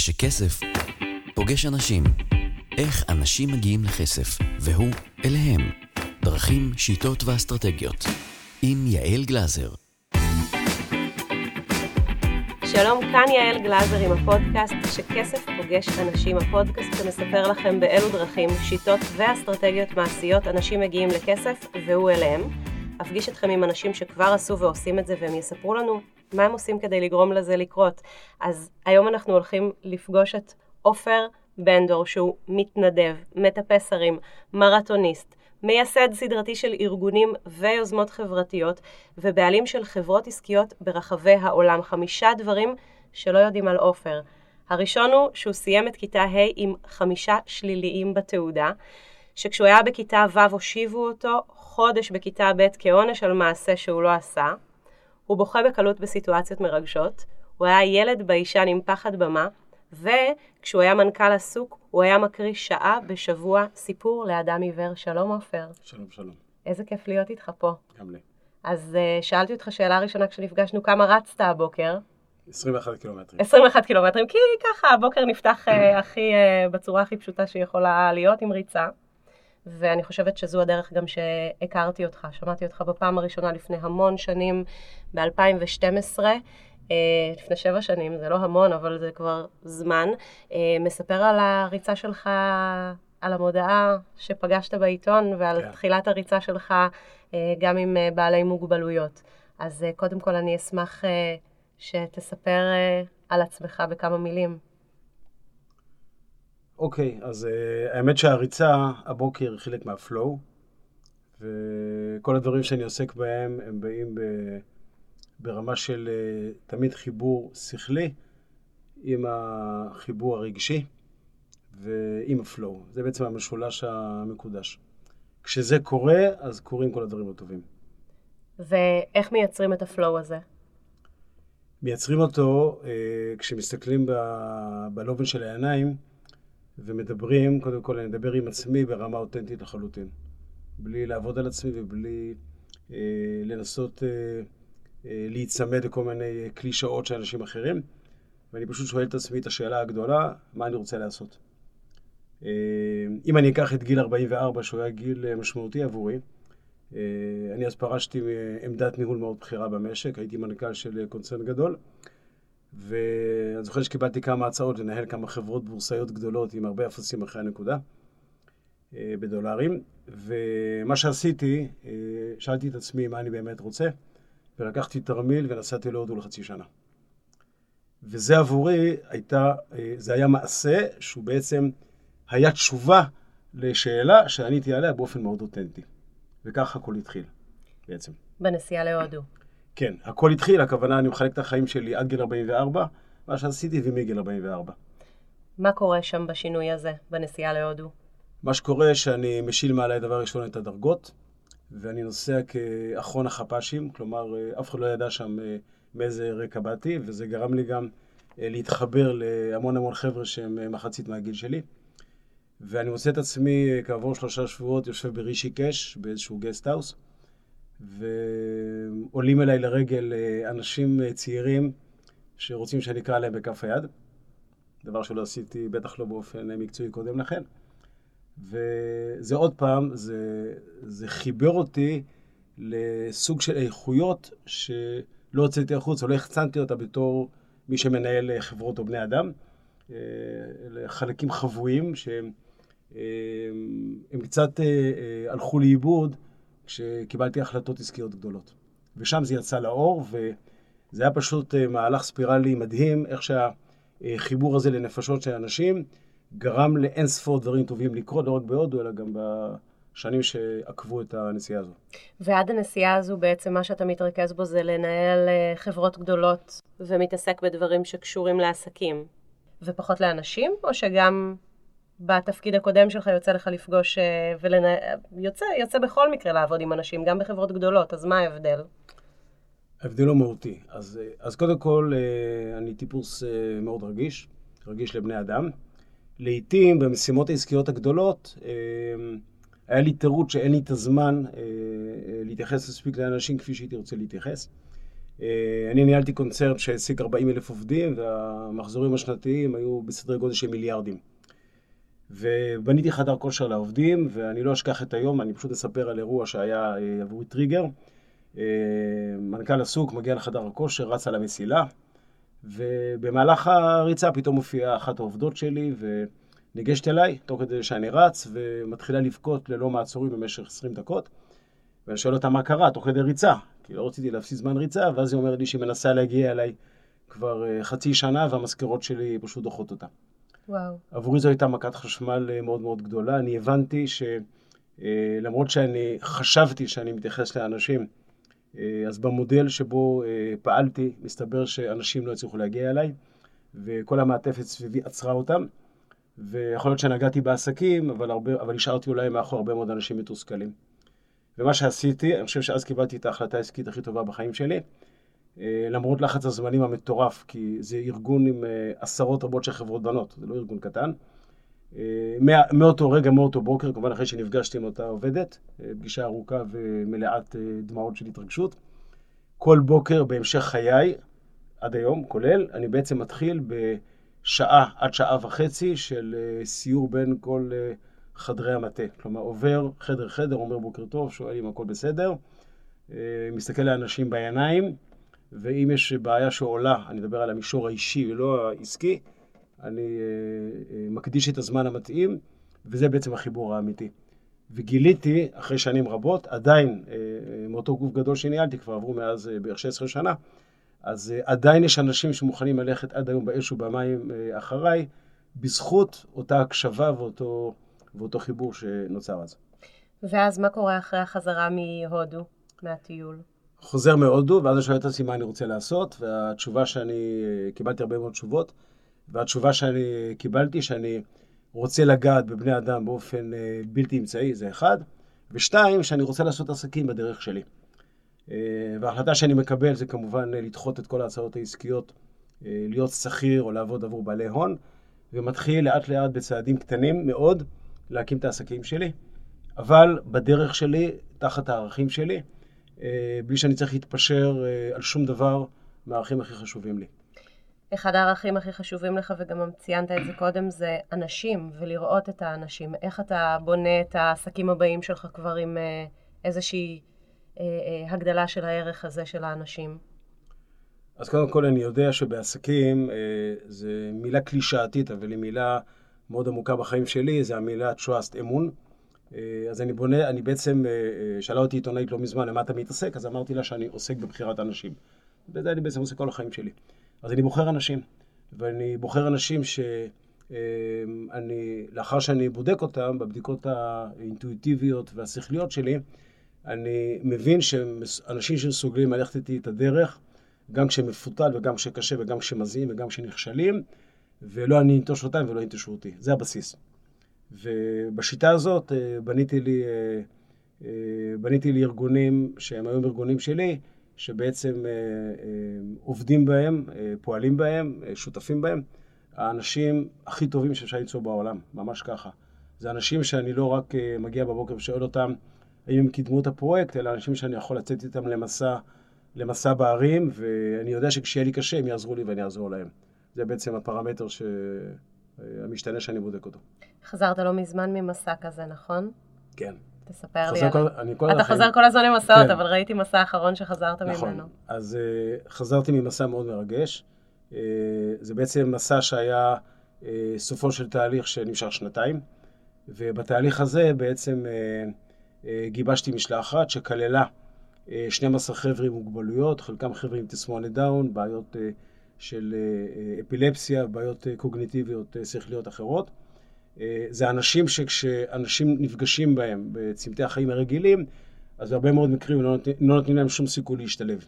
כשכסף פוגש אנשים. איך אנשים מגיעים לכסף, והוא אליהם. דרכים, שיטות ואסטרטגיות. עם יעל גלזר. שלום, כאן יעל גלזר עם הפודקאסט שכסף פוגש אנשים. הפודקאסט שמספר לכם באילו דרכים, שיטות ואסטרטגיות מעשיות אנשים מגיעים לכסף והוא אליהם. אפגיש אתכם עם אנשים שכבר עשו ועושים את זה, והם יספרו לנו מה הם עושים כדי לגרום לזה לקרות. אז היום אנחנו הולכים לפגוש את עופר בנדור, שהוא מתנדב, מטפס הרים, מרתוניסט, מייסד סדרתי של ארגונים ויוזמות חברתיות, ובעלים של חברות עסקיות ברחבי העולם. 5 דברים שלא יודעים על עופר. הראשון הוא שהוא סיים את כיתה ה' עם 5 שליליים בתעודה, שכשהוא היה בכיתה ו' הושיבו אותו חודש בכיתה ב' כעונש על מעשה שהוא לא עשה. הוא בוכה בקלות בסיטואציות מרגשות, הוא היה ילד ביישן עם פחד במה, וכשהוא היה מנכ"ל עסוק, הוא היה מקריא שעה בשבוע סיפור לאדם עיוור. שלום עופר. שלום, שלום. איזה כיף להיות איתך פה. גם לי. אז שאלתי אותך שאלה ראשונה כשנפגשנו, כמה רצת הבוקר? 21 קילומטרים. 21 קילומטרים, כי ככה הבוקר נפתח בצורה הכי פשוטה שיכולה להיות עם ריצה. ואני חושבת שזו הדרך גם שהכרתי אותך. שמעתי אותך בפעם הראשונה לפני המון שנים, ב-2012, לפני 7 שנים, זה לא המון, אבל זה כבר זמן. מספר על הריצה שלך, על המודעה שפגשת בעיתון, ועל תחילת הריצה שלך גם עם בעלי מוגבלויות. אז קודם כל אני אשמח שתספר על עצמך בכמה מילים. אוקיי, אז האמת שהריצה הבוקר חלק מהפלואו, וכל הדברים שאני עוסק בהם הם באים ברמה של תמיד חיבור שכלי עם החיבור הרגשי ועם הפלואו. זה בעצם המשולש המקודש. כשזה קורה, אז קורים כל הדברים הטובים. ואיך מייצרים את הפלואו הזה? מייצרים אותו כשמסתכלים בלובן של העיניים ומדברים, קודם כל אני מדבר עם עצמי ברמה אותנטית לחלוטין. בלי לעבוד על עצמי ובלי לנסות להיצמד לכל מיני קלישאות של אנשים אחרים. ואני פשוט שואל את עצמי את השאלה הגדולה, מה אני רוצה לעשות? אם אני אקח את גיל 44, שהוא היה גיל משמעותי עבורי, אני אז פרשתי מעמדת ניהול מאוד בחירה במשק, הייתי מנכ"ל של קונצרן גדול, ואני זוכר שקיבלתי כמה הצעות לנהל כמה חברות בורסאיות גדולות עם הרבה אפסים אחרי הנקודה, בדולרים, ומה שעשיתי, שאלתי את עצמי מה אני באמת רוצה, ולקחתי תרמיל ונסעתי להודו לחצי שנה. וזה עבורי זה היה מעשה שהוא בעצם היה תשובה לשאלה שעניתי עליה באופן מאוד אותנטי. וכך הכל התחיל בעצם. בנסיעה להודו. כן, הכל התחיל, הכוונה אני מחלק את החיים שלי עד גיל 44, מה שעשיתי ומגיל 44. מה קורה שם בשינוי הזה, בנסיעה להודו? מה שקורה שאני משיל מעלי דבר ראשון את הדרגות, ואני נוסע כאחרון החפשים, כלומר אף אחד לא ידע שם מאיזה רקע באתי, וזה גרם לי גם להתחבר להמון חבר'ה שהם מחצית מהגיל שלי. ואני מוצא את עצמי כעבור 3 שבועות יושב ברישיקש, באיזשהו גסט-האוס, ועולים אליי לרגל אנשים צעירים שרוצים שאני אקרא להם בכף היד, דבר שלא עשיתי בטח לא באופן מקצועי קודם לכן. וזה עוד פעם, זה חיבר אותי לסוג של איכויות שלא הוצאתי החוץ, או לא החצנתי אותה בתור מי שמנהל חברות או בני אדם, לחלקים חבויים שהם קצת הלכו לאיבוד כשקיבלתי החלטות עסקיות גדולות. ושם זה יצא לאור, וזה היה פשוט מהלך ספירלי מדהים, איך שהחיבור הזה לנפשות של אנשים גרם לאין ספור דברים טובים לקרות, לא רק בהודו, אלא גם בשנים שעקבו את הנסיעה הזו. ועד הנסיעה הזו בעצם מה שאתה מתרכז בו זה לנהל חברות גדולות ומתעסק בדברים שקשורים לעסקים ופחות לאנשים, או שגם בתפקיד הקודם שלך יוצא לך לפגוש יוצא בכל מקרה לעבוד עם אנשים, גם בחברות גדולות, אז מה ההבדל? ההבדל הוא מהותי. אז קודם כל אני טיפוס מאוד רגיש לבני אדם. לעתים במשימות העסקיות הגדולות היה לי תירוץ שאין לי את הזמן להתייחס לספיק לאנשים כפי שהייתי רוצה להתייחס. אני ניהלתי קונצרט שהעסיק 40,000 עובדים, והמחזורים השנתיים היו בסדרי גודל של מיליארדים. ובניתי חדר כושר לעובדים, ואני לא אשכח את היום, אני פשוט אספר על אירוע שהיה עבורי טריגר. מנכ"ל הסוק מגיע לחדר הכושר, רץ על המסילה, ובמהלך הריצה פתאום מופיעה אחת העובדות שלי, וניגשת אליי, תוך כדי שאני רץ, ומתחילה לבכות ללא מעצורים במשך 20 דקות. ואני שואל אותה מה קרה, תוך כדי ריצה, כי לא רציתי להפסיד זמן ריצה, ואז היא אומרת לי שהיא מנסה להגיע אליי כבר חצי שנה, והמזכירות שלי פשוט דוחות אותה. וואו. עבורי זו הייתה מכת חשמל מאוד מאוד גדולה. אני הבנתי שלמרות שאני חשבתי שאני מתייחס לאנשים, אז במודל שבו פעלתי, מסתבר שאנשים לא הצליחו להגיע אליי, וכל המעטפת סביבי עצרה אותם, ויכול להיות שנגעתי בעסקים, אבל השארתי אולי מאחור הרבה מאוד אנשים מתוסכלים. ומה שעשיתי, אני חושב שאז קיבלתי את ההחלטה העסקית הכי טובה בחיים שלי, למרות לחץ הזמנים המטורף, כי זה ארגון עם עשרות רבות של חברות בנות, זה לא ארגון קטן. מאותו רגע, מאותו בוקר, כמובן אחרי שנפגשתי עם אותה עובדת, פגישה ארוכה ומלאת דמעות של התרגשות, כל בוקר בהמשך חיי, עד היום, כולל, אני בעצם מתחיל בשעה עד שעה וחצי של סיור בין כל חדרי המטה. כלומר, עובר חדר, אומר בוקר טוב, שואל אם הכל בסדר, מסתכל לאנשים בעיניים, ואם יש בעיה שעולה, אני מדבר על המישור האישי ולא העסקי, אני מקדיש את הזמן המתאים, וזה בעצם החיבור האמיתי. וגיליתי, אחרי שנים רבות, עדיין, מאותו גוף גדול שניהלתי, כבר עברו מאז בערך 16 שנה, אז עדיין יש אנשים שמוכנים ללכת עד היום באש ובמים אחריי, בזכות אותה הקשבה ואותו חיבור שנוצר אז. ואז מה קורה אחרי החזרה מהודו, מהטיול? חוזר מהודו, ואז אני שואל את עצמי מה אני רוצה לעשות, והתשובה שאני קיבלתי הרבה מאוד תשובות, והתשובה שאני קיבלתי שאני רוצה לגעת בבני אדם באופן בלתי אמצעי, זה אחד, ושתיים, שאני רוצה לעשות עסקים בדרך שלי. וההחלטה שאני מקבל זה כמובן לדחות את כל ההצעות העסקיות, להיות שכיר או לעבוד עבור בעלי הון, ומתחיל לאט לאט בצעדים קטנים מאוד להקים את העסקים שלי, אבל בדרך שלי, תחת הערכים שלי, בלי שאני צריך להתפשר על שום דבר מהערכים הכי חשובים לי. אחד הערכים הכי חשובים לך, וגם ציינת את זה קודם, זה אנשים, ולראות את האנשים. איך אתה בונה את העסקים הבאים שלך כבר עם איזושהי הגדלה של הערך הזה של האנשים? אז קודם כל אני יודע שבעסקים זה מילה קלישאתית, אבל היא מילה מאוד עמוקה בחיים שלי, זה המילה trust, אמון. אז אני בעצם, שאלה אותי עיתונאית לא מזמן, למה אתה מתעסק? אז אמרתי לה שאני עוסק בבחירת אנשים. וזה אני בעצם עושה כל החיים שלי. אז אני בוחר אנשים, ואני בוחר אנשים לאחר שאני בודק אותם, בבדיקות האינטואיטיביות והשכליות שלי, אני מבין שאנשים שמסוגלים ללכת איתי את הדרך, גם כשמפותל וגם כשקשה וגם כשמזיעים וגם כשנכשלים, ולא אני אנטוש אותם ולא ינטשו אותי. זה הבסיס. ובשיטה הזאת בניתי לי ארגונים שהם היום ארגונים שלי, שבעצם עובדים בהם, פועלים בהם, שותפים בהם, האנשים הכי טובים שאפשר ליצור בעולם, ממש ככה. זה אנשים שאני לא רק מגיע בבוקר ושואל אותם האם הם קידמו את הפרויקט, אלא אנשים שאני יכול לצאת איתם למסע בערים, ואני יודע שכשיהיה לי קשה הם יעזרו לי ואני אעזור להם. זה בעצם הפרמטר המשתנה שאני בודק אותו. חזרת לא מזמן ממסע כזה, נכון? כן. תספר לי. אתה חוזר כל הזמן למסעות, אבל ראיתי מסע האחרון שחזרת ממנו. נכון. אז חזרתי ממסע מאוד מרגש. זה בעצם מסע שהיה סופו של תהליך שנמשך 2 ובתהליך הזה בעצם גיבשתי משלחת שכללה 12 חבר'ה עם מוגבלויות, חלקם חבר'ה עם תסמונת דאון, בעיות של אפילפסיה, בעיות קוגניטיביות שכליות אחרות. זה אנשים שכשאנשים נפגשים בהם בצמתי החיים הרגילים, אז בהרבה מאוד מקרים לא נותנים להם שום סיכוי להשתלב.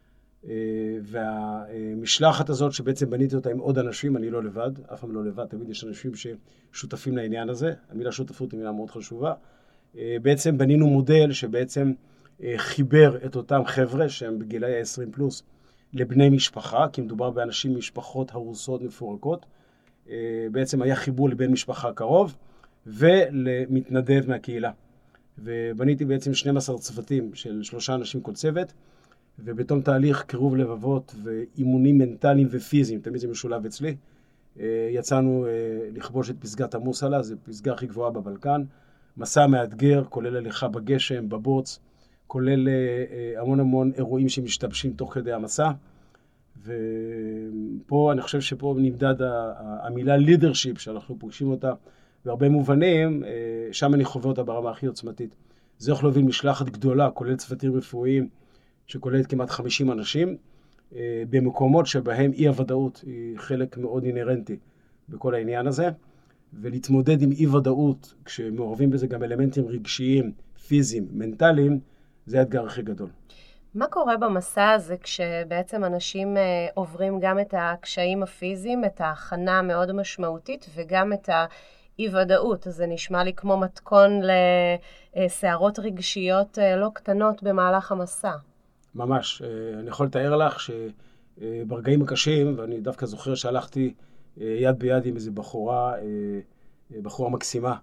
והמשלחת הזאת שבעצם בניתי אותה עם עוד אנשים, אני לא לבד, אף פעם לא לבד, תמיד יש אנשים ששותפים לעניין הזה, המילה שותפות היא מילה מאוד חשובה. בעצם בנינו מודל שבעצם חיבר את אותם חבר'ה שהם בגילי ה-20 פלוס לבני משפחה, כי מדובר באנשים משפחות הרוסות מפורקות, בעצם היה חיבור לבן משפחה קרוב ולמתנדב מהקהילה. ובניתי בעצם 12 צוותים של 3 אנשים כל צוות, ובתום תהליך קירוב לבבות ואימונים מנטליים ופיזיים, תמיד זה משולב אצלי, יצאנו לכבוש את פסגת המוסלה, זו פסגה הכי גבוהה בבלקן, מסע מאתגר, כולל הליכה בגשם, בבוץ, כולל המון אירועים שמשתבשים תוך כדי המסע, ופה אני חושב שפה נמדד המילה leadership שאנחנו פוגשים אותה בהרבה מובנים, שם אני חווה אותה ברמה הכי עוצמתית. זה יכול להוביל משלחת גדולה, כולל צוותים רפואיים, שכוללת כמעט 50 אנשים, במקומות שבהם אי-הוודאות היא חלק מאוד אינרנטי בכל העניין הזה, ולהתמודד עם אי-ודאות, כשמעורבים בזה גם אלמנטים רגשיים, פיזיים, מנטליים, זה האתגר הכי גדול. מה קורה במסע הזה כשבעצם אנשים עוברים גם את הקשיים הפיזיים, את ההכנה מאוד משמעותית וגם את האי-ודאות? אז זה נשמע לי כמו מתכון לסערות רגשיות לא קטנות במהלך המסע. ממש. אני יכול לתאר לך שברגעים הקשים, ואני דווקא זוכר שהלכתי יד ביד עם איזו בחורה מקסימה,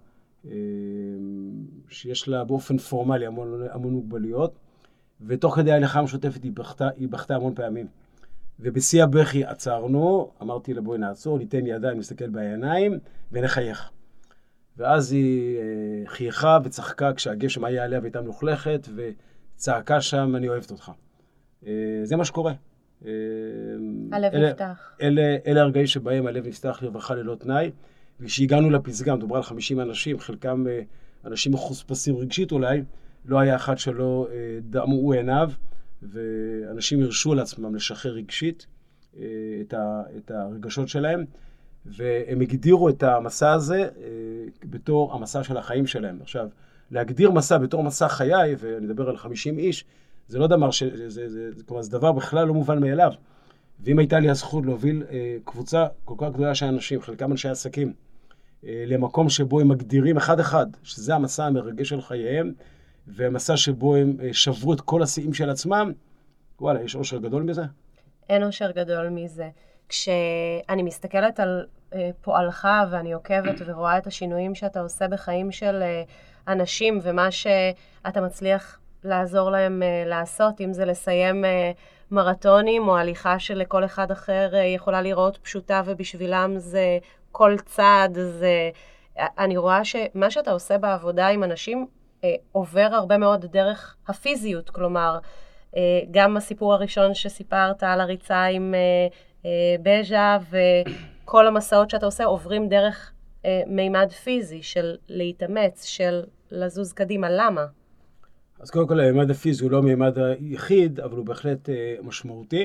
שיש לה באופן פורמלי המון מוגבלויות, ותוך כדי ההליכה המשותפת היא בכתה המון פעמים. ובשיא הבכי עצרנו, אמרתי לה בואי נעצור, ניתן ידיים, נסתכל בעיניים ונחייך. ואז היא חייכה וצחקה כשהגשם היה עליה והייתה מלוכלכת, וצעקה שם אני אוהבת אותך. זה מה שקורה. הלב נפתח. אלה הרגעים שבהם הלב נפתח לרווחה ללא תנאי, וכשהגענו לפסגה, מדובר על 50 אנשים, חלקם אנשים מחוספסים רגשית אולי, לא היה אחד שלא דמעו עיניו, ואנשים הרשו לעצמם לשחרר רגשית את הרגשות שלהם, והם הגדירו את המסע הזה בתור המסע של החיים שלהם. עכשיו, להגדיר מסע בתור מסע חיי, ואני אדבר על 50 איש, זה לא דבר כלומר, זה דבר בכלל לא מובן מאליו. ואם הייתה לי הזכות להוביל קבוצה כל כך גדולה של אנשים, חלקם אנשי עסקים, למקום שבו הם מגדירים אחד-אחד, שזה המסע המרגש של חייהם, והמסע שבו הם שברו את כל השיאים של עצמם, וואלה, יש אושר גדול מזה? אין אושר גדול מזה. כשאני מסתכלת על פועלך ואני עוקבת ורואה את השינויים שאתה עושה בחיים של אנשים, ומה שאתה מצליח לעזור להם לעשות, אם זה לסיים מרתונים או הליכה שלכל אחד אחר יכולה לראות פשוטה, ובשבילם זה כל צעד, אני רואה שמה שאתה עושה בעבודה עם אנשים עובר הרבה מאוד דרך הפיזיות, כלומר, גם הסיפור הראשון שסיפרת על הריצה עם בז'ה, וכל המסעות שאתה עושה עוברים דרך מימד פיזי של להתאמץ, של לזוז קדימה. למה? אז קודם כל, המימד הפיזי הוא לא מימד היחיד, אבל הוא בהחלט משמעותי.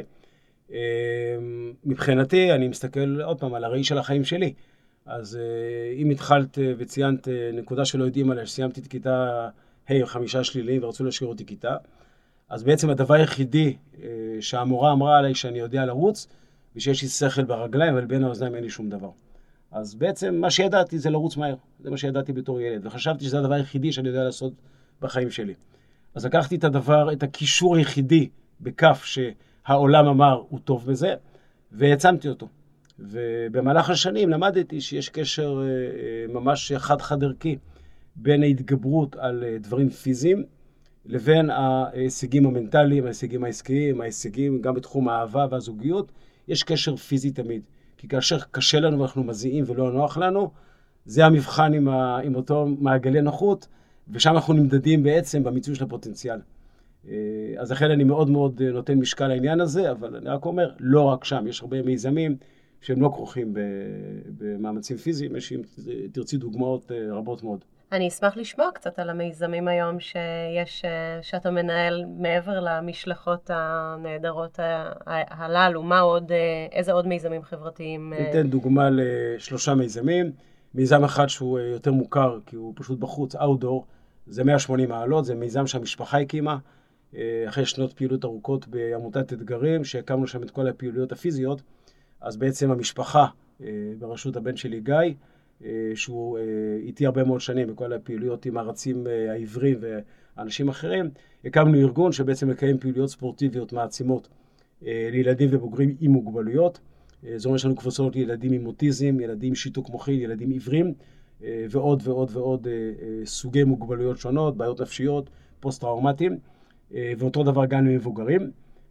מבחינתי, אני מסתכל עוד פעם על הראי של החיים שלי. אז אם התחלת וציינת נקודה שלא יודעים עליה, שסיימתי את כיתה ה' 5 שליליים ורצו להשאיר אותי כיתה, אז בעצם הדבר היחידי שהמורה אמרה עליי שאני יודע לרוץ, ושיש לי שכל ברגליים, אבל בין האוזניים אין לי שום דבר. אז בעצם מה שידעתי זה לרוץ מהר. זה מה שידעתי בתור ילד, וחשבתי שזה הדבר היחידי שאני יודע לעשות בחיים שלי. אז לקחתי את הקישור היחידי בכף שהעולם אמר הוא טוב בזה, והעצמתי אותו. ובמהלך השנים למדתי שיש קשר ממש חד ערכי בין ההתגברות על דברים פיזיים, לבין ההישגים המנטליים, ההישגים העסקיים, ההישגים גם בתחום האהבה והזוגיות. יש קשר פיזי תמיד, כי כאשר קשה לנו ואנחנו מזיעים ולא נוח לנו, זה המבחן עם אותו מעגלי נוחות, ושם אנחנו נמדדים בעצם במיצוי של הפוטנציאל. אז לכן אני מאוד מאוד נותן משקל לעניין הזה, אבל אני רק אומר, לא רק שם, יש הרבה מיזמים שהם לא כרוכים במאמצים פיזיים, יש תרצי דוגמאות רבות מאוד. אני אשמח לשמוע קצת על המיזמים היום שאתה מנהל מעבר למשלחות הנהדרות הללו. איזה עוד מיזמים חברתיים? ניתן דוגמה ל3 מיזמים. מיזם אחד שהוא יותר מוכר, כי הוא פשוט בחוץ, אאוטדור, זה 180 מעלות, זה מיזם שהמשפחה הקימה, אחרי שנות פעילות ארוכות בעמותת אתגרים, שהקמנו שם את כל הפעילויות הפיזיות, אז בעצם המשפחה, בראשות הבן שלי גיא, שהוא איתי הרבה מאוד שנים בכל הפעילויות עם הרצים העברים ואנשים אחרים, הקמנו ארגון שבעצם מקיים פעילויות ספורטיביות מעצימות לילדים ובוגרים עם מוגבלויות. זאת אומרת, יש לנו קבוצות לילדים עם אוטיזם, ילדים עם שיתוק מוחי, ילדים עיוורים, ועוד ועוד ועוד סוגי מוגבלויות שונות, בעיות נפשיות, פוסט-טראומטיים, ואותו דבר גם עם מבוגרים.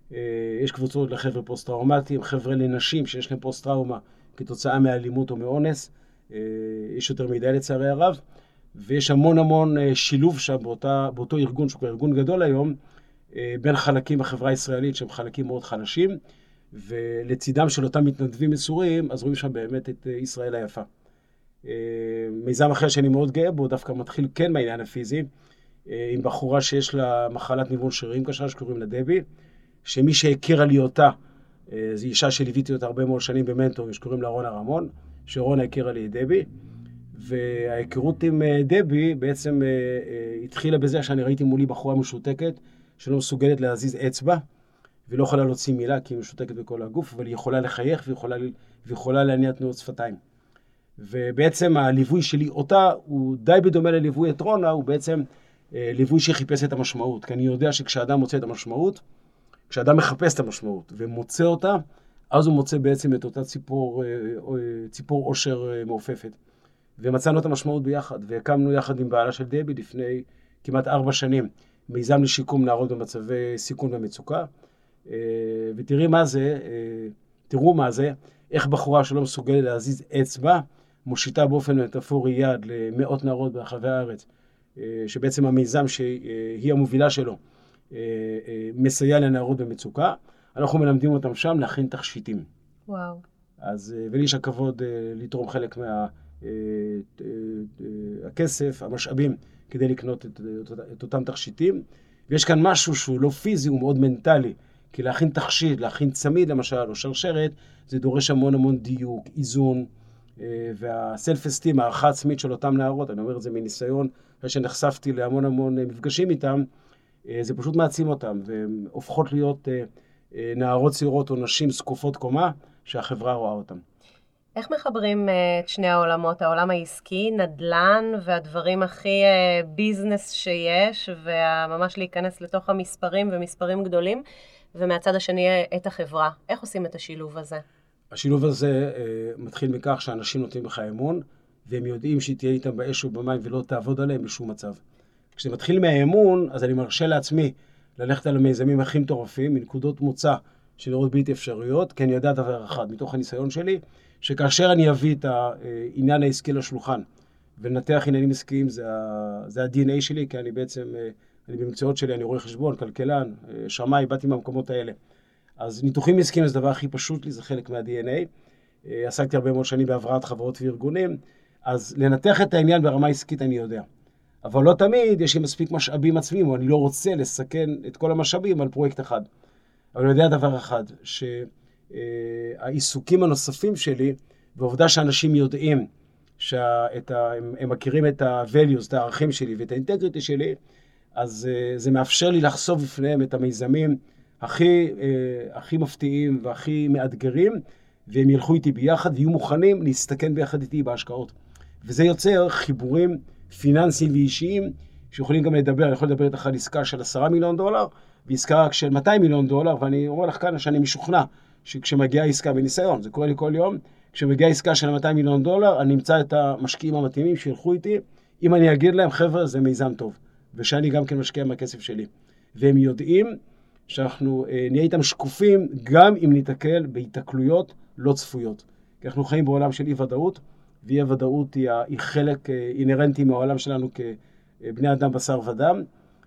יש קבוצות לחבר'ה פוסט-טראומטיים, חבר'ה לנשים שיש להם פוסט-טראומה כתוצאה מאלימות או מאונס. יש יותר מדי לצערי הרב, ויש המון שילוב שם באותו ארגון, שהוא ארגון גדול היום, בין חלקים בחברה הישראלית שהם חלקים מאוד חלשים, ולצידם של אותם מתנדבים מסורים, אז רואים שם באמת את ישראל היפה. מיזם אחר שאני מאוד גאה בו, דווקא מתחיל כן מהעניין הפיזי, עם בחורה שיש לה מחלת ניוון שרירים קשה, שקוראים לה דבי, שמי שהכירה לי אותה, זו אישה שליוויתי אותה הרבה מאוד שנים במנטורים, שקוראים לה רונה רמון, שרונה הכירה לי את דבי, וההיכרות עם דבי בעצם התחילה בזה שאני ראיתי מולי בחורה משותקת, שלא מסוגלת להזיז אצבע, והיא לא יכולה להוציא מילה כי היא משותקת בכל הגוף, אבל היא יכולה לחייך ויכולה להניע תנועות שפתיים. ובעצם הליווי שלי אותה הוא די בדומה לליווי את רונה, הוא בעצם ליווי שחיפש את המשמעות. כי אני יודע שכשאדם מוצא את המשמעות, כשאדם מחפש את המשמעות ומוצא אותה, אז הוא מוצא בעצם את אותה ציפור אושר מעופפת. ומצאנו את המשמעות ביחד, והקמנו יחד עם בעלה של דבי לפני כמעט 4 שנים, מיזם לשיקום נערות במצבי סיכון ומצוקה. תראו מה זה, איך בחורה שלא מסוגלת להזיז אצבע, מושיטה באופן מטאפורי יד למאות נערות ברחבי הארץ, שבעצם המיזם שהיא המובילה שלו, מסייע לנערות במצוקה. אנחנו מלמדים אותם שם להכין תכשיטים. וואו. אז, ולי יש הכבוד לתרום חלק הכסף, המשאבים, כדי לקנות את אותם תכשיטים. ויש כאן משהו שהוא לא פיזי, הוא מאוד מנטלי. כי להכין תכשיט, להכין צמיד למשל, או שרשרת, זה דורש המון דיוק, איזון, והסלף אסטים, הערכה עצמית של אותם נערות, אני אומר את זה מניסיון, אחרי שנחשפתי להמון מפגשים איתם, זה פשוט מעצים אותם, והן הופכות להיות נערות צעירות או נשים זקופות קומה, שהחברה רואה אותם. איך מחברים את שני העולמות, העולם העסקי, נדל"ן, והדברים הכי ביזנס שיש, וממש להיכנס לתוך המספרים ומספרים גדולים, ומהצד השני את החברה? איך עושים את השילוב הזה? השילוב הזה מתחיל מכך שאנשים נותנים לך אמון, והם יודעים שהיא תהיה איתם באש ובמים ולא תעבוד עליהם בשום מצב. כשזה מתחיל מהאמון, אז אני מרשה לעצמי ללכת על המיזמים הכי מטורפים, מנקודות מוצא שנראות בלתי אפשריות, כי אני יודע דבר אחד, מתוך הניסיון שלי, שכאשר אני אביא את העניין העסקי לשולחן, ולנתח עניינים עסקיים, זה ה-DNA שלי, כי אני בעצם, אני במקצועות שלי, אני רואה חשבון, כלכלן, שמאי, באתי מהמקומות האלה. אז ניתוחים עסקיים זה דבר הכי פשוט לי, זה חלק מה-DNA. עסקתי הרבה מאוד שנים בהבראת חברות וארגונים, אז לנתח את העניין ברמה עסקית אני יודע. אבל לא תמיד יש לי מספיק משאבים עצמיים, או אני לא רוצה לסכן את כל המשאבים על פרויקט אחד. אבל אני יודע דבר אחד, שהעיסוקים הנוספים שלי, ועובדה שאנשים יודעים הם מכירים את ה-values, את הערכים שלי ואת האינטגריטי שלי, אז זה מאפשר לי לחשוף בפניהם את המיזמים הכי מפתיעים והכי מאתגרים, והם ילכו איתי ביחד ויהיו מוכנים להסתכן ביחד איתי בהשקעות. וזה יוצר חיבורים פיננסיים ואישיים, שיכולים גם לדבר, אני יכול לדבר איתך על עסקה של $10 מיליון, ועסקה של $200 מיליון, ואני אומר לך כאן שאני משוכנע, שכשמגיעה עסקה בניסיון, זה קורה לי כל יום, כשמגיעה עסקה של $200 מיליון, אני אמצא את המשקיעים המתאימים שילכו איתי, אם אני אגיד להם, חבר'ה, זה מיזם טוב, ושאני גם כן משקיע מהכסף שלי. והם יודעים שאנחנו נהיה איתם שקופים, גם אם ניתקל בהתקלויות לא צפויות. כי אנחנו חיים בעולם של אי-ודאות, ואי-ודאות היא חלק אינרנטי מהעולם שלנו כבני אדם בשר ודם,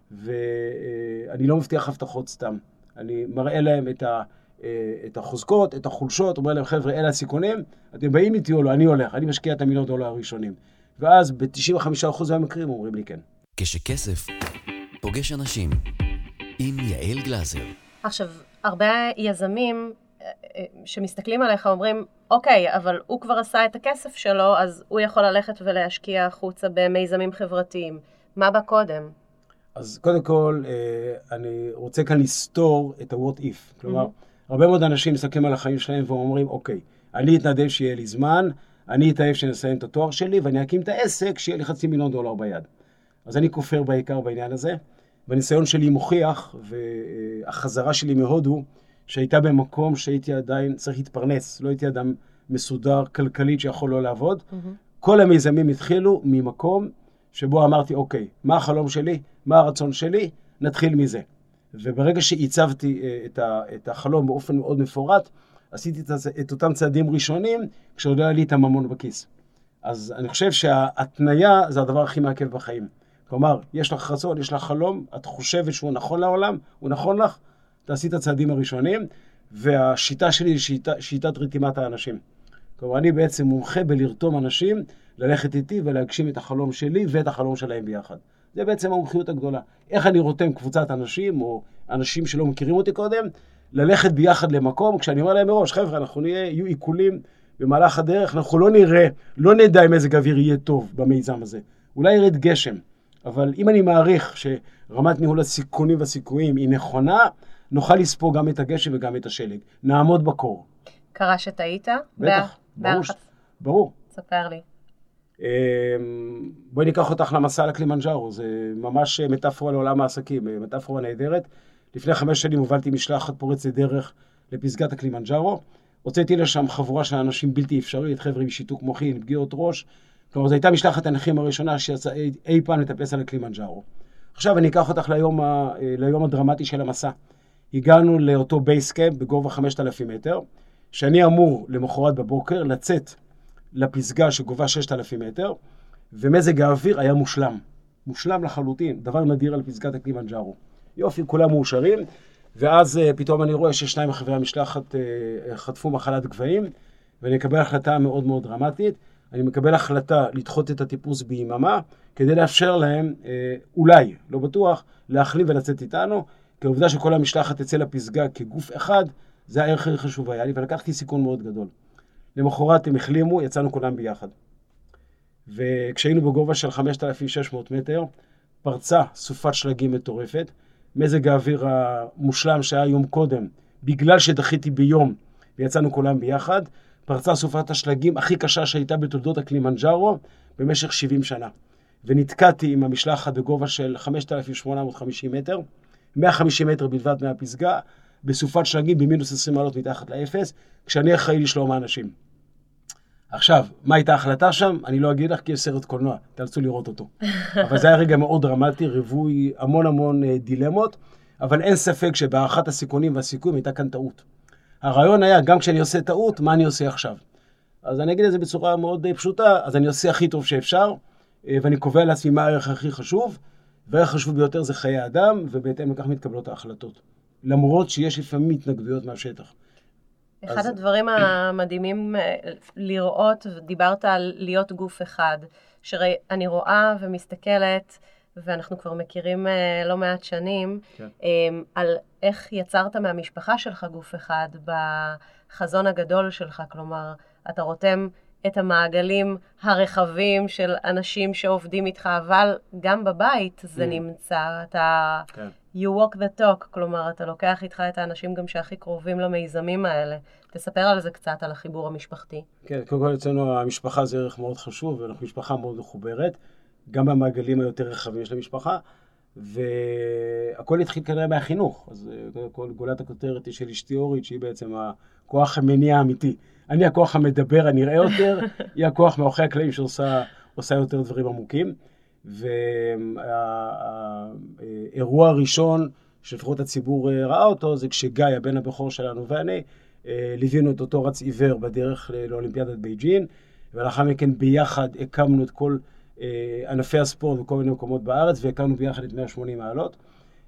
ואני לא מבטיח הבטחות סתם. אני מראה להם את החוזקות, את החולשות, אומר להם, חבר'ה, אלה הסיכונים, אתם באים איתי או לא, אני הולך, אני משקיע את $1 מיליון הראשונים. ואז ב-95% מהמקרים אומרים לי כן. כשכסף פוגש אנשים, עם יעל גלזר. עכשיו, הרבה יזמים שמסתכלים עליך אומרים, אוקיי, אבל הוא כבר עשה את הכסף שלו, אז הוא יכול ללכת ולהשקיע החוצה במיזמים חברתיים. מה בא קודם? אז קודם כל, אני רוצה כאן לסתור את ה-what if. כלומר, הרבה מאוד אנשים מסתכלים על החיים שלהם ואומרים, אוקיי, אני אתנדב שיהיה לי זמן, אני אתאהב שנסיים את התואר שלי, ואני אקים את העסק שיהיה לי $500 מיליון ביד. אז אני כופר בעיקר בעניין הזה. בניסיון שלי מוכיח, והחזרה שלי מהודו, שהייתה במקום שהייתי עדיין צריך להתפרנס, לא הייתי אדם מסודר כלכלית שיכול לא לעבוד. כל המיזמים התחילו ממקום שבו אמרתי, אוקיי, מה החלום שלי, מה הרצון שלי, נתחיל מזה. וברגע שהצבתי את החלום באופן מאוד מפורט, עשיתי את אותם צעדים ראשונים, כשעוד היה לי את הממון בכיס. אז אני חושב שההתניה זה הדבר הכי מעכב בחיים. כלומר, יש לך רצון, יש לך חלום, את חושבת שהוא נכון לעולם, הוא נכון לך, תעשי את הצעדים הראשונים, והשיטה שלי היא שיטת רתימת האנשים. כלומר, אני בעצם מומחה בלרתום אנשים, ללכת איתי ולהגשים את החלום שלי ואת החלום שלהם ביחד. זה בעצם המומחיות הגדולה. איך אני רותם קבוצת אנשים, או אנשים שלא מכירים אותי קודם, ללכת ביחד למקום, כשאני אומר להם מראש, חבר'ה, אנחנו יהיו עיקולים במהלך הדרך, אנחנו לא נדע אם מזג האוויר יהיה טוב במיזם הזה. אולי ירד גשם, אבל אם אני מעריך שרמת ניהול הסיכונים והסיכויים היא נכונה, נוכל לספוג גם את הגשם וגם את השלג. נעמוד בקור. קרה שטעית? בטח, ברור. ספר לי. בואי ניקח אותך למסע לקלימנג'ארו, זה ממש מטאפורה לעולם העסקים, מטאפורה נהדרת. לפני 5 שנים הובלתי משלחת פורצת דרך לפסגת הקלימנג'ארו, הוצאתי לשם חבורה של אנשים בלתי אפשרית, חבר'ה עם שיתוק מוחי, עם פגיעות ראש, כלומר זו הייתה משלחת הנכים הראשונה שיצאה אי פעם לטפס על הקלימנג'ארו. עכשיו אני אקח אותך ליום הדרמטי של המסע. הגענו לאותו בייסקאמפ בגובה 5,000 מטר, שאני אמור למחרת בבוקר לצאת לפסגה שגובה 6,000 מטר, ומזג האוויר היה מושלם לחלוטין, דבר נדיר על פסגת הקלימנג'ארו. יופי, כולם מאושרים, ואז פתאום אני רואה ששניים מחברי המשלחת חטפו מחלת גבהים, ואני מקבל החלטה מאוד מאוד דרמטית. אני מקבל החלטה לדחות את הטיפוס ביממה, כדי לאפשר להם, אולי, לא בטוח, להחלים ולצאת איתנו, כי העובדה שכל המשלחת תצא לפסגה כגוף אחד, זה הערך הכי חשוב היה לי, ולקחתי סיכון מאוד גדול. למחרת הם החלימו, יצאנו כולם ביחד. וכשהיינו בגובה של 5,600 מטר, פרצה סופת שלגים מטורפת, מזג האוויר המושלם שהיה יום קודם, בגלל שדחיתי ביום ויצאנו כולם ביחד, פרצה סופת השלגים הכי קשה שהייתה בתולדות הקלימנג'ארו במשך 70 שנה. ונתקעתי עם המשלחת בגובה של 5,850 מטר, 150 מטר בלבד מהפסגה, בסופת שלגים במינוס 20 מעלות מתחת לאפס, כשאני אחראי לשלום האנשים. עכשיו, מה הייתה ההחלטה שם? אני לא אגיד לך כי יש סרט קולנוע, תאלצו לראות אותו. אבל זה היה רגע מאוד דרמטי, ריבוי המון דילמות, אבל אין ספק שבהערכת הסיכונים והסיכויים הייתה כאן טעות. הרעיון היה, גם כשאני עושה טעות, מה אני עושה עכשיו? אז אני אגיד את זה בצורה מאוד פשוטה, אז אני עושה הכי טוב שאפשר, ואני קובע לעצמי מה הערך הכי חשוב, והערך חשוב ביותר זה חיי אדם, ובהתאם לכך מתקבלות ההחלטות. למרות שיש לפעמים התנגדויות מהשטח. אחד הדברים המדהימים לראות, דיברת על להיות גוף אחד, שאני רואה ומסתכלת, ואנחנו כבר מכירים לא מעט שנים, כן. על איך יצרת מהמשפחה שלך גוף אחד בחזון הגדול שלך, כלומר, אתה רותם את המעגלים הרחבים של אנשים שעובדים איתך, אבל גם בבית זה נמצא, אתה כן. you walk the talk, כלומר, אתה לוקח איתך את האנשים גם שהכי קרובים למיזמים האלה. תספר על זה קצת, על החיבור המשפחתי. כן, קודם כל אצלנו המשפחה זה ערך מאוד חשוב, ואנחנו משפחה מאוד מחוברת, גם במעגלים היותר רחבים של המשפחה, והכל התחיל כנראה מהחינוך. אז כל גולת הכותרת היא של אשתי אורית, שהיא בעצם הכוח המניע האמיתי. אני הכוח המדבר, הנראה יותר, היא הכוח מאחורי הקלעים שעושה יותר דברים עמוקים. והאירוע הראשון שלפחות הציבור ראה אותו, זה כשגיא, הבן הבכור שלנו ואני, ליווינו את אותו רץ עיוור בדרך לאולימפיאדת בייג'ין, ולאחר מכן ביחד הקמנו את כל ענפי הספורט בכל מיני מקומות בארץ, והקמנו ביחד את 180 מעלות.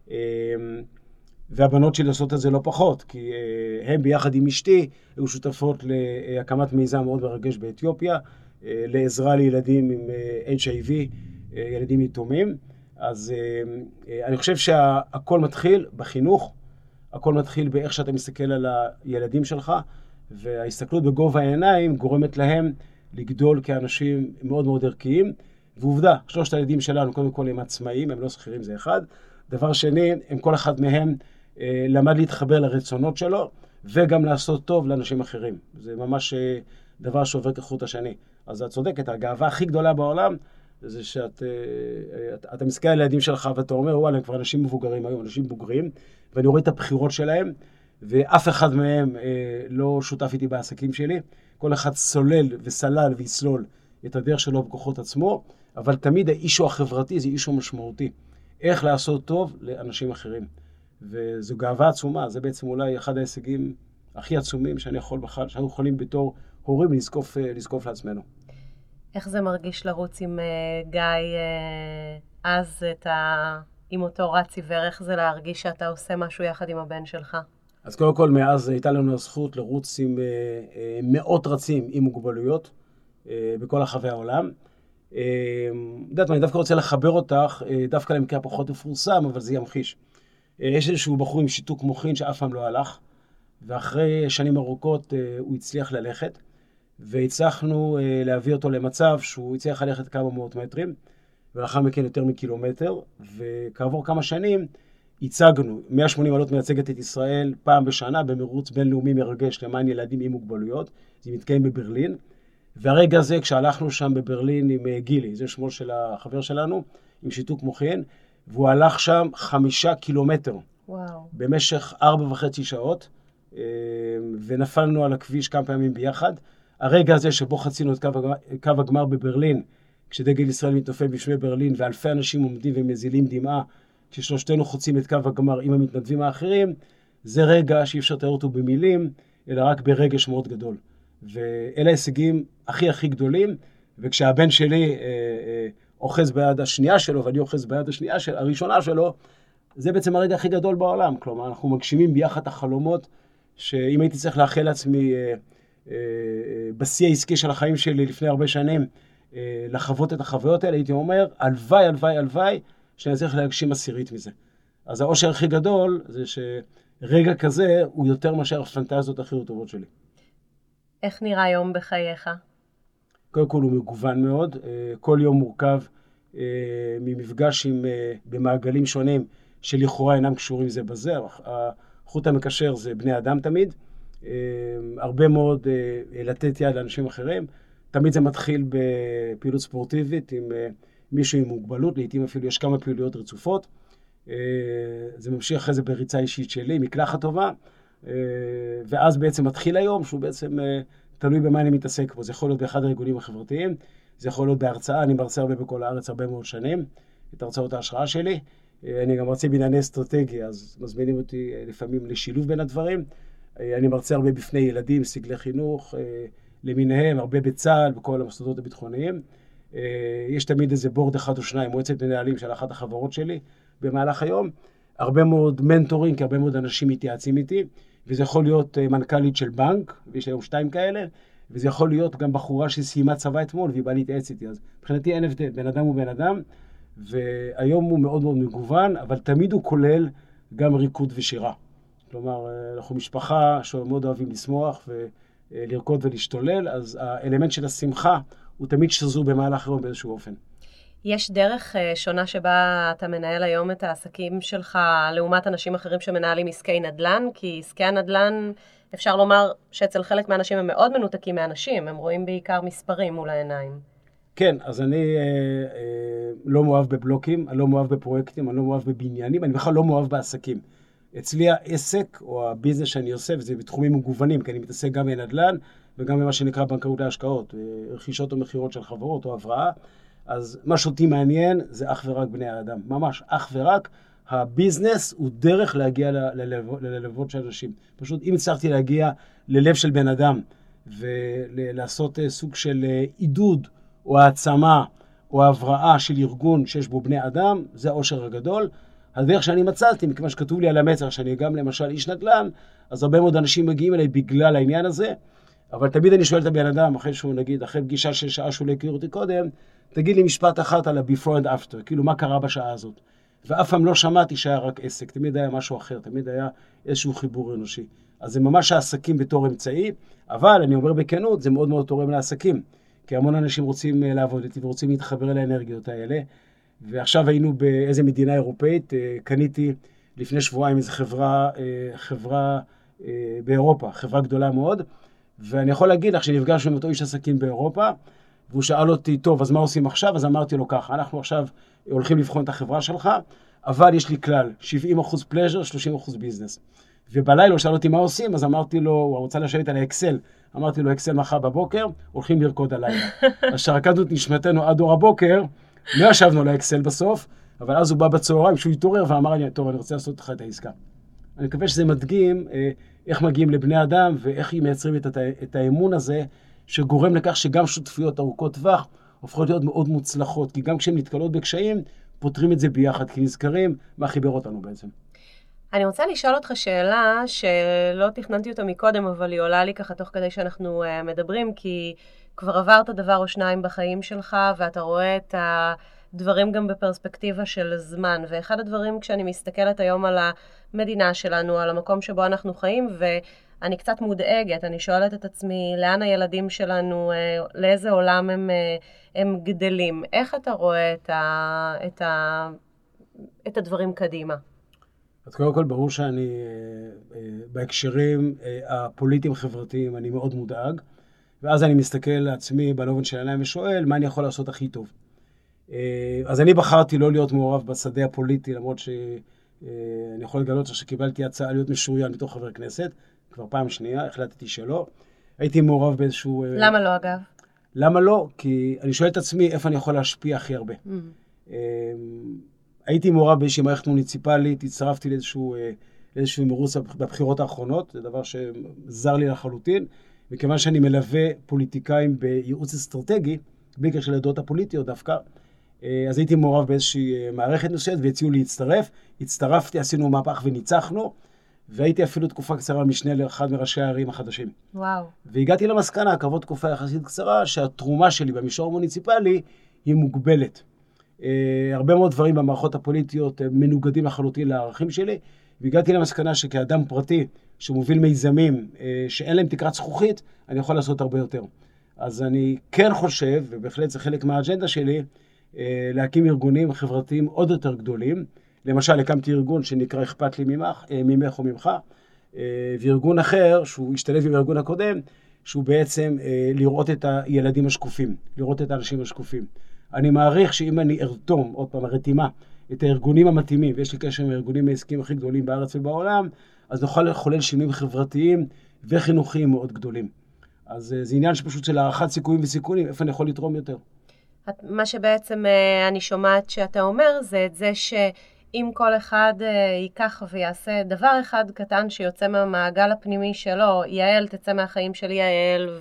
והבנות שלי עושות את זה לא פחות, כי הם ביחד עם אשתי היו שותפות להקמת מיזם מאוד מרגש באתיופיה, לעזרה לילדים עם HIV, ילדים יתומים. אז אני חושב שהכל מתחיל בחינוך, הכל מתחיל באיך שאתה מסתכל על הילדים שלך, וההסתכלות בגובה העיניים גורמת להם לגדול כאנשים מאוד מאוד ערכיים. ועובדה, 3 הילדים שלנו, קודם כל הם עצמאים, הם לא שכירים, זה אחד. דבר שני, הם כל אחד מהם למד להתחבר לרצונות שלו, וגם לעשות טוב לאנשים אחרים. זה ממש דבר שעובר כחוט השני. אז את צודקת, הגאווה הכי גדולה בעולם, זה שאתה מסתכל על הילדים שלך ואתה אומר, וואלה, הם כבר אנשים מבוגרים היום, אנשים בוגרים, ואני רואה את הבחירות שלהם, ואף אחד מהם לא שותף איתי בעסקים שלי. כל אחד סולל וסלל ויסלול את הדרך שלו בכוחות עצמו, אבל תמיד האישו החברתי זה אישו משמעותי. איך לעשות טוב לאנשים אחרים. וזו גאווה עצומה, זה בעצם אולי אחד ההישגים הכי עצומים שאנחנו יכולים בתור הורים לזקוף לעצמנו. איך זה מרגיש לרוץ עם גיא אז עם אותו רץ עיוור, איך זה להרגיש שאתה עושה משהו יחד עם הבן שלך? אז קודם כל, מאז הייתה לנו הזכות לרוץ עם מאות רצים עם מוגבלויות בכל רחבי העולם. יודעת מה, אני דווקא רוצה לחבר אותך, דווקא למקרה פחות מפורסם, אבל זה ימחיש. יש איזשהו בחור עם שיתוק מוחין שאף פעם לא הלך, ואחרי שנים ארוכות הוא הצליח ללכת, והצלחנו להביא אותו למצב שהוא הצליח ללכת כמה מאות מטרים, ולאחר מכן יותר מקילומטר, וכעבור כמה שנים הצגנו, 180 מעלות מייצגת את ישראל פעם בשנה במרוץ בינלאומי מרגש למען ילדים עם מוגבלויות, זה מתקיים בברלין, והרגע הזה כשהלכנו שם בברלין עם גילי, זה שמו של החבר שלנו, עם שיתוק מוחין, והוא הלך שם 5 קילומטר, במשך 4.5 שעות, ונפלנו על הכביש כמה פעמים ביחד. הרגע הזה שבו חצינו את קו הגמר בברלין, כשדגל ישראל מתנופף בשמי ברלין, ואלפי אנשים עומדים ומזילים דמעה, כששלושתנו חוצים את קו הגמר עם המתנדבים האחרים, זה רגע שאי אפשר לתאר אותו במילים, אלא רק ברגש מאוד גדול. ואלה ההישגים הכי גדולים, וכשהבן שלי אוחז ביד השנייה שלו, ואני אוחז ביד הראשונה שלו, זה בעצם הרגע הכי גדול בעולם. כלומר, אנחנו מגשימים ביחד החלומות, שאם הייתי צריך לאחל לעצמי בשיא העסקי של החיים שלי לפני הרבה שנים, לחוות את החוויות האלה, הייתי אומר, הלוואי, שאני צריך להגשים 10 מזה. אז האושר הכי גדול זה שרגע כזה הוא יותר מאשר הפנטזיות הכי טובות שלי. איך נראה יום בחייך? קודם כל הוא מגוון מאוד, כל יום מורכב ממפגש במעגלים שונים שלכאורה אינם קשורים זה בזה, החוט המקשר זה בני אדם תמיד, הרבה מאוד לתת יד לאנשים אחרים, תמיד זה מתחיל בפעילות ספורטיבית עם מישהו עם מוגבלות, לעתים אפילו יש כמה פעילויות רצופות, זה ממשיך אחרי זה בריצה אישית שלי, מקלחת טובה, ואז בעצם מתחיל היום שהוא בעצם תלוי במה אני מתעסק בו. זה יכול להיות באחד הארגונים החברתיים, זה יכול להיות בהרצאה, אני מרצה הרבה בכל הארץ הרבה מאוד שנים, את הרצאות ההשראה שלי, אני גם מרצה בענייני אסטרטגיה, אז מזמינים אותי לפעמים לשילוב בין הדברים, אני מרצה הרבה בפני ילדים, סגלי חינוך, למיניהם, הרבה בצה"ל, בכל המוסדות הביטחוניים, יש תמיד איזה בורד אחד או שניים, מועצת מנהלים של אחת החברות שלי במהלך היום, הרבה מאוד מנטורים, כי הרבה מאוד אנשים מתייעצים איתי, וזה יכול להיות מנכ"לית של בנק, ויש היום 2 כאלה, וזה יכול להיות גם בחורה שסיימה צבא אתמול, והיא באה להתייעץ איתי. אז מבחינתי אין הבדל, בן אדם הוא בן אדם, והיום הוא מאוד מאוד מגוון, אבל תמיד הוא כולל גם ריקוד ושירה. כלומר, אנחנו משפחה שמאוד אוהבים לשמוח ולרקוד ולהשתולל, אז האלמנט של השמחה הוא תמיד שזור במהלך היום באיזשהו אופן. יש דרך שונה שבה אתה מנהל היום את העסקים שלך לעומת אנשים אחרים שמנהלים עסקי נדל"ן? כי עסקי הנדל"ן, אפשר לומר שאצל חלק מהאנשים הם מאוד מנותקים מאנשים, הם רואים בעיקר מספרים מול העיניים. כן, אז אני לא מאוהב בבלוקים, אני לא מאוהב בפרויקטים, אני לא מאוהב בבניינים, אני בכלל לא מאוהב בעסקים. אצלי העסק או הביזנס שאני עושה, וזה בתחומים מגוונים, כי אני מתעסק גם בנדל"ן וגם במה שנקרא בנקאות להשקעות, רכישות או מחירות של חברות או הבראה. אז מה שאותי מעניין זה אך ורק בני האדם, ממש אך ורק. הביזנס הוא דרך להגיע ללבבות של אנשים. פשוט אם הצלחתי להגיע ללב של בן אדם ולעשות סוג של עידוד או העצמה או הבראה של ארגון שיש בו בני אדם, זה האושר הגדול. הדרך שאני מצאתי, מכיוון שכתוב לי על המצח שאני גם למשל איש נדל"ן, אז הרבה מאוד אנשים מגיעים אליי בגלל העניין הזה, אבל תמיד אני שואל את הבן אדם, אחרי פגישה של שעה שהוא לא הכיר אותי קודם, תגיד לי משפט אחת על ה-before and after, כאילו מה קרה בשעה הזאת. ואף פעם לא שמעתי שהיה רק עסק, תמיד היה משהו אחר, תמיד היה איזשהו חיבור אנושי. אז זה ממש העסקים בתור אמצעי, אבל אני אומר בכנות, זה מאוד מאוד תורם לעסקים, כי המון אנשים רוצים לעבוד איתי ורוצים להתחבר לאנרגיות האלה, ועכשיו היינו באיזה מדינה אירופאית, קניתי לפני שבועיים איזו חברה באירופה, חברה גדולה מאוד, ואני יכול להגיד לך שנפגשנו עם אותו איש עסקים באירופה, והוא שאל אותי, טוב, אז מה עושים עכשיו? אז אמרתי לו ככה, אנחנו עכשיו הולכים לבחון את החברה שלך, אבל יש לי כלל, 70% פלז'ר, 30% ביזנס. ובלילה הוא שאל אותי מה עושים, אז אמרתי לו, הוא רוצה לשבת על האקסל, אמרתי לו, אקסל מחר בבוקר, הולכים לרקוד הלילה. אז שרקדנו את נשמתנו עד אור הבוקר, לא ישבנו על האקסל בסוף, אבל אז הוא בא בצהריים, שהוא התעורר ואמר לי, טוב, אני רוצה לעשות לך את העסקה. אני מקווה שזה מדגים איך מגיעים לבני אדם ואיך הם מייצרים את האמון הזה, שגורם לכך שגם שותפויות ארוכות טווח הופכות להיות מאוד מוצלחות, כי גם כשהן נתקלות בקשיים, פותרים את זה ביחד, כי נזכרים מה חיבר אותנו בעצם. אני רוצה לשאול אותך שאלה שלא תכננתי אותה מקודם, אבל היא עולה לי ככה תוך כדי שאנחנו מדברים, כי כבר עברת דבר או שניים בחיים שלך, ואתה רואה את הדברים גם בפרספקטיבה של זמן. ואחד הדברים, כשאני מסתכלת היום על המדינה שלנו, על המקום שבו אנחנו חיים, ואני קצת מודאגת, אני שואלת את עצמי, לאן הילדים שלנו, לאיזה עולם הם גדלים? איך אתה רואה את הדברים קדימה? אז קודם כל ברור שאני בהקשרים הפוליטיים חברתיים אני מאוד מודאג, ואז אני מסתכל לעצמי בלובן של העיניים ושואל מה אני יכול לעשות הכי טוב. אז אני בחרתי לא להיות מעורב בשדה הפוליטי, למרות שאני יכול לגלות שקיבלתי הצעה להיות משוריין בתוך חבר כנסת, כבר פעם שנייה, החלטתי שלא. הייתי מעורב באיזשהו... למה לא אגב? למה לא? כי אני שואל את עצמי איפה אני יכול להשפיע הכי הרבה. הייתי מעורב באיזושהי מערכת מוניציפלית, הצטרפתי לאיזשהו מרוץ בבחירות האחרונות, זה דבר שזר לי לחלוטין, וכיוון שאני מלווה פוליטיקאים בייעוץ אסטרטגי, בלי קשר לדעות הפוליטיות דווקא, אז הייתי מעורב באיזושהי מערכת מסוימת והציעו להצטרף, הצטרפתי, עשינו מהפך וניצחנו, והייתי אפילו תקופה קצרה משנה לאחד מראשי הערים החדשים. וואו. והגעתי למסקנה, כעבור תקופה יחסית קצרה, שהתרומה שלי במישור המוניציפלי היא מוגבלת. הרבה מאוד דברים במערכות הפוליטיות מנוגדים לחלוטין לערכים שלי, והגעתי למסקנה שכאדם פרטי שמוביל מיזמים שאין להם תקרת זכוכית, אני יכול לעשות הרבה יותר. אז אני כן חושב, ובהחלט זה חלק מהאג'נדה שלי, להקים ארגונים חברתיים עוד יותר גדולים. למשל, הקמתי ארגון שנקרא אכפת לי ממך או ממך, וארגון אחר, שהוא השתלב עם הארגון הקודם, שהוא בעצם לראות את הילדים השקופים, לראות את האנשים השקופים. אני מעריך שאם אני ארתום, עוד פעם, הרתימה, את הארגונים המתאימים, ויש לי קשר עם הארגונים העסקיים הכי גדולים בארץ ובעולם, אז נוכל לחולל שינויים חברתיים וחינוכיים מאוד גדולים. אז זה עניין שפשוט של הערכת סיכויים וסיכונים, איפה אני יכול לתרום יותר. מה שבעצם אני שומעת שאתה אומר, זה את זה שאם כל אחד ייקח ויעשה דבר אחד קטן שיוצא מהמעגל הפנימי שלו, יעל תצא מהחיים של יעל,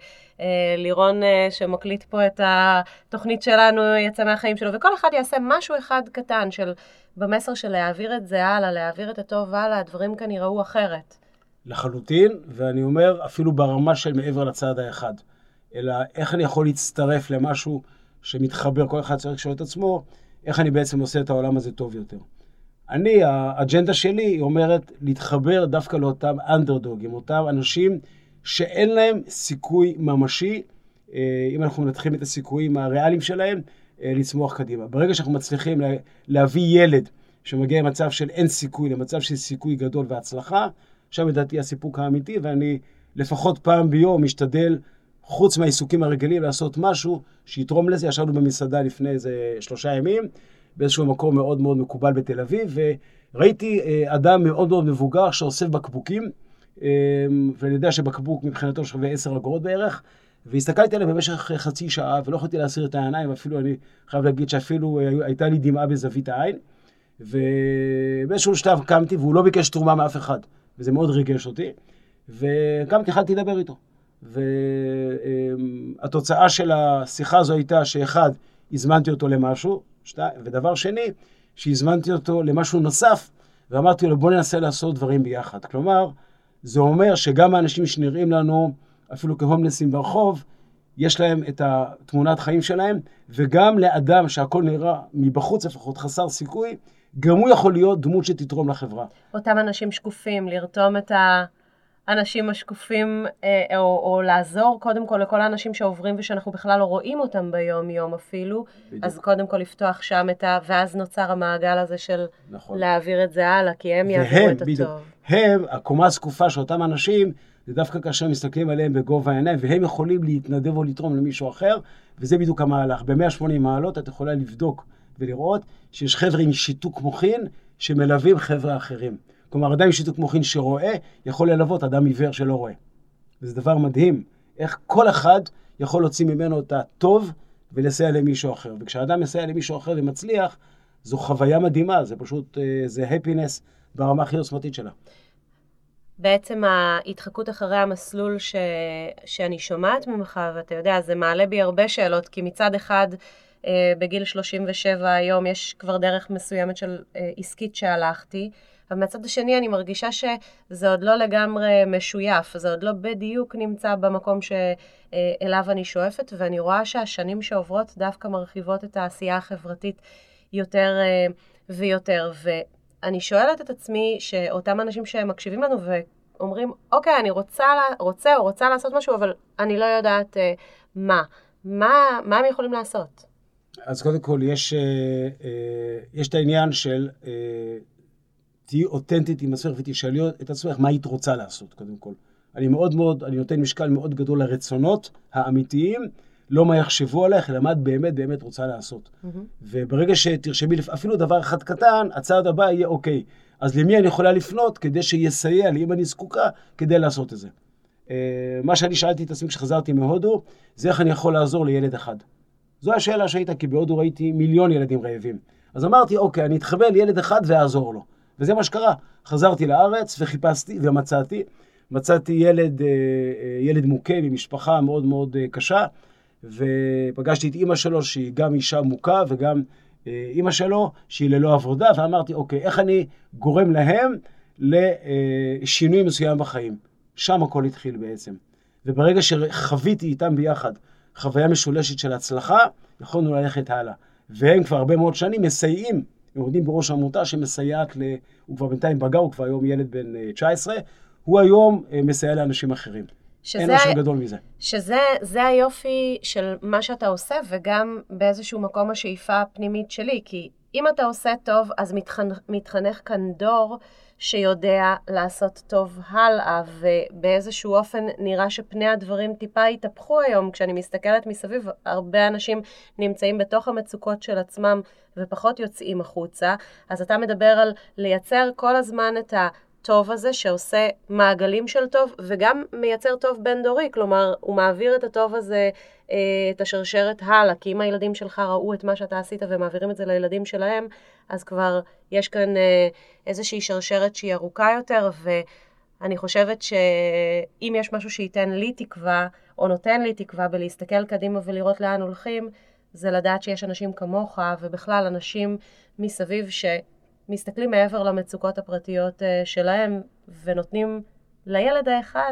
ולירון שמקליט פה את התוכנית שלנו יצא מהחיים שלו, וכל אחד יעשה משהו אחד קטן של במסר של להעביר את זה הלאה, להעביר את הטוב הלאה, הדברים כאן יראו אחרת. לחלוטין, ואני אומר אפילו ברמה של מעבר לצעד האחד, אלא איך אני יכול להצטרף למשהו שמתחבר, כל אחד צריך לשאול את עצמו, איך אני בעצם עושה את העולם הזה טוב יותר. האג'נדה שלי היא אומרת להתחבר דווקא לאותם אנדרדוגים, אותם אנשים שאין להם סיכוי ממשי, אם אנחנו מנתחים את הסיכויים הריאליים שלהם, לצמוח קדימה. ברגע שאנחנו מצליחים להביא ילד שמגיע למצב של אין סיכוי, למצב של סיכוי גדול והצלחה, שם לדעתי הסיפוק האמיתי, ואני לפחות פעם ביום משתדל, חוץ מהעיסוקים הרגילים, לעשות משהו שיתרום לזה. ישבנו במסעדה לפני איזה 3 ימים, באיזשהו מקום מאוד מאוד מקובל בתל אביב, וראיתי אדם מאוד מאוד מבוגר שאוסף בקבוקים, ואני יודע שבקבוק מבחינתו שווה 10 אגורות בערך, והסתכלתי עליהם במשך חצי שעה, ולא יכולתי להסיר את העיניים, אפילו אני חייב להגיד שאפילו הייתה לי דמעה בזווית העין, ובאיזשהו שלב קמתי, והוא לא ביקש תרומה מאף אחד, וזה מאוד ריגש אותי, וקמתי, התחלתי לדבר איתו. והתוצאה של השיחה הזו הייתה שאחד, הזמנתי אותו למשהו, ודבר שני, שהזמנתי אותו למשהו נוסף, ואמרתי לו בוא ננסה לעשות דברים ביחד. כלומר, זה אומר שגם האנשים שנראים לנו, אפילו כהומלסים ברחוב, יש להם את התמונת חיים שלהם, וגם לאדם שהכל נראה מבחוץ לפחות חסר סיכוי, גם הוא יכול להיות דמות שתתרום לחברה. אותם אנשים שקופים, לרתום את האנשים השקופים, או לעזור קודם כל לכל האנשים שעוברים ושאנחנו בכלל לא רואים אותם ביום יום אפילו, בדיוק. אז קודם כל לפתוח שם ואז נוצר המעגל הזה של נכון. להעביר את זה הלאה, כי הם יעבירו את בדיוק. הטוב. הם, הקומה הסקופה של אותם אנשים, זה דווקא כאשר מסתכלים עליהם בגובה העיניים, והם יכולים להתנדב או לתרום למישהו אחר, וזה בדיוק המהלך. ב-180 מעלות את יכולה לבדוק ולראות שיש חבר'ה עם שיתוק מוחין שמלווים חבר'ה אחרים. כלומר, אדם עם שיתוק מוחין שרואה, יכול ללוות אדם עיוור שלא רואה. וזה דבר מדהים, איך כל אחד יכול להוציא ממנו את הטוב ולסייע למישהו אחר. וכשאדם מסייע למישהו אחר ומצליח, זו חוויה מדהימה, זה פשוט, זה happiness ברמה הכי עוצמתית שלה. בעצם ההתחקות אחרי המסלול שאני שומעת ממך, ואתה יודע, זה מעלה בי הרבה שאלות, כי מצד אחד, בגיל 37 היום יש כבר דרך מסוימת של עסקית שהלכתי, אבל מצד השני אני מרגישה שזה עוד לא לגמרי משויף, זה עוד לא בדיוק נמצא במקום שאליו אני שואפת, ואני רואה שהשנים שעוברות דווקא מרחיבות את העשייה החברתית יותר ויותר, ואני שואלת את עצמי שאותם אנשים שמקשיבים לנו ואומרים, אוקיי, אני רוצה לעשות משהו, אבל אני לא יודעת מה הם יכולים לעשות? אז קודם כל יש את העניין של תהי אותנטית עם עצמך ותשאלי את עצמך מה היית רוצה לעשות, קודם כל. אני נותן משקל מאוד גדול לרצונות האמיתיים, לא מה יחשבו עליך, אלא מה את באמת רוצה לעשות. וברגע שתרשמי אפילו דבר אחד קטן, הצעד הבא יהיה אוקיי. אז למי אני יכולה לפנות כדי שיסייע לי, אם אני זקוקה, כדי לעשות את זה. מה שאני שאלתי את עצמי כשחזרתי מהודו, זה איך אני יכול לעזור לילד אחד. זו השאלה שהייתה, כי בהודו ראיתי מיליון ילדים רעבים. אז אמרתי, אוקיי, אני אתחבר לילד אחד ואעזור לו. וזה מה שקרה. חזרתי לארץ וחיפשתי ומצאתי ילד מוכה ממשפחה מאוד מאוד קשה, ופגשתי את אמא שלו שהיא גם אישה מוכה וגם אמא שלו שהיא ללא עבודה, ואמרתי, אוקיי, איך אני גורם להם לשינוי מסוים בחיים. שם הכל התחיל בעצם. וברגע שחוויתי איתם ביחד חוויה משולשת של הצלחה, יכולנו ללכת הלאה. והם כבר הרבה מאוד שנים מסייעים, הם עומדים בראש עמותה שמסייעת, הוא כבר בינתיים בגר, הוא כבר היום ילד בן 19, הוא היום מסייע לאנשים אחרים. אין משהו גדול מזה. שזה היופי של מה שאתה עושה, וגם באיזשהו מקום השאיפה הפנימית שלי, כי אם אתה עושה טוב, אז מתחנך כאן דור שיודע לעשות טוב הלאה, ובאיזשהו אופן נראה שפני הדברים טיפה התהפכו היום. כשאני מסתכלת מסביב, הרבה אנשים נמצאים בתוך המצוקות של עצמם, ופחות יוצאים החוצה. אז אתה מדבר על לייצר כל הזמן את הטוב הזה, שעושה מעגלים של טוב, וגם מייצר טוב בין דורי, כלומר, הוא מעביר את הטוב הזה, את השרשרת הלאה, כי אם הילדים שלך ראו את מה שאתה עשית, ומעבירים את זה לילדים שלהם, אז כבר יש כאן איזושהי שרשרת שהיא ארוכה יותר, ואני חושבת שאם יש משהו שייתן לי תקווה, או נותן לי תקווה בלהסתכל קדימה ולראות לאן הולכים, זה לדעת שיש אנשים כמוך, ובכלל אנשים מסביב שמסתכלים מעבר למצוקות הפרטיות שלהם, ונותנים לילד האחד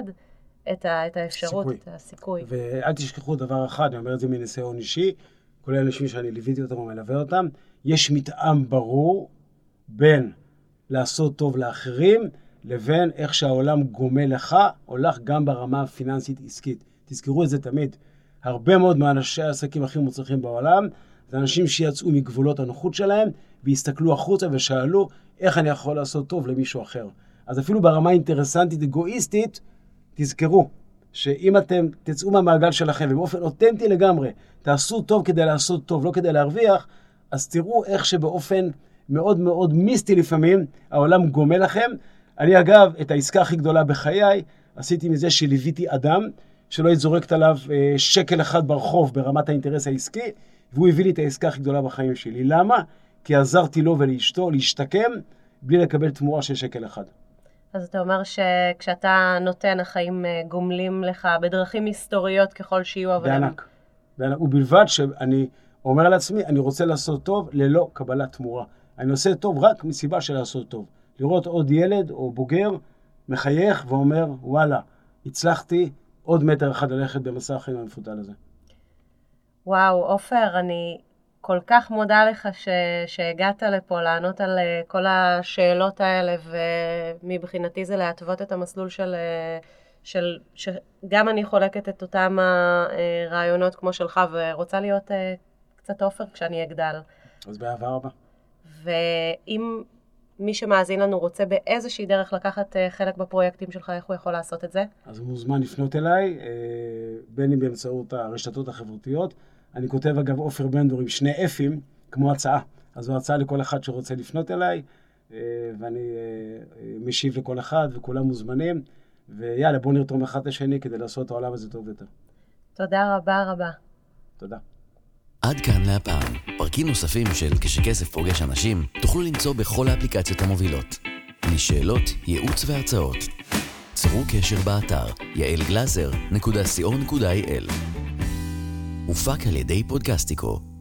את האפשרות, את הסיכוי. ואל תשכחו דבר אחד, אני אומר את זה מניסיון אישי, כל האנשים שאני ליוויתי אותם ומלווה אותם, יש מתאם ברור בין לעשות טוב לאחרים, לבין איך שהעולם גומה לך, או לך גם ברמה הפיננסית עסקית. תזכרו את זה תמיד. הרבה מאוד מאנשי העסקים הכי מוצלחים בעולם, זה אנשים שיצאו מגבולות הנוחות שלהם, והסתכלו החוצה ושאלו איך אני יכול לעשות טוב למישהו אחר. אז אפילו ברמה אינטרסנטית, אגואיסטית, תזכרו שאם אתם תצאו מהמעגל שלכם, ובאופן אותנטי לגמרי, תעשו טוב כדי לעשות טוב, לא כדי להרוויח, אז תראו איך שבאופן מאוד מאוד מיסטי לפעמים, העולם גומה לכם. אני אגב, את העסקה הכי גדולה בחיי, עשיתי מזה שליוויתי אדם, שלא התזורקת עליו שקל אחד ברחוב ברמת האינטרס העסקי, והוא הביא לי את העסקה הכי גדולה בחיים שלי. למה? כי עזרתי לו ולאשתו להשתקם, בלי לקבל תמורה של שקל אחד. אז אתה אומר שכשאתה נותן, החיים גומלים לך בדרכים היסטוריות ככל שיהיו, אבל בענק. ובלבד שאני אומר לעצמי, אני רוצה לעשות טוב ללא קבלת תמורה. אני עושה טוב רק מסיבה של לעשות טוב. לראות עוד ילד או בוגר מחייך ואומר, וואלה, הצלחתי עוד מטר אחד ללכת במסע החיים המפותל הזה. וואו, עופר, אני כל כך מודה לך שהגעת לפה לענות על כל השאלות האלה, ומבחינתי זה להתוות את המסלול שגם אני חולקת את אותם הרעיונות כמו שלך, ורוצה להיות קצת עופר כשאני אגדל. אז באהבה רבה. ואם מי שמאזין לנו רוצה באיזושהי דרך לקחת חלק בפרויקטים שלך, איך הוא יכול לעשות את זה? אז הוא מוזמן לפנות אליי, בין אם באמצעות הרשתות החברתיות. אני כותב אגב עופר בנדור עם 2 F'ים, כמו הצעה. אז זו הצעה לכל אחד שרוצה לפנות אליי, ואני משיב לכל אחד, וכולם מוזמנים. ויאללה, בואו נרתום אחד לשני כדי לעשות את העולם הזה טוב יותר. תודה רבה רבה. תודה. עד כאן להפעם. פרקים נוספים של כשכסף פוגש אנשים תוכלו למצוא בכל האפליקציות המובילות. לשאלות, ייעוץ והרצאות. צרו קשר באתר yaelglazer.co.il. הופק על ידי פודקאסטיקו.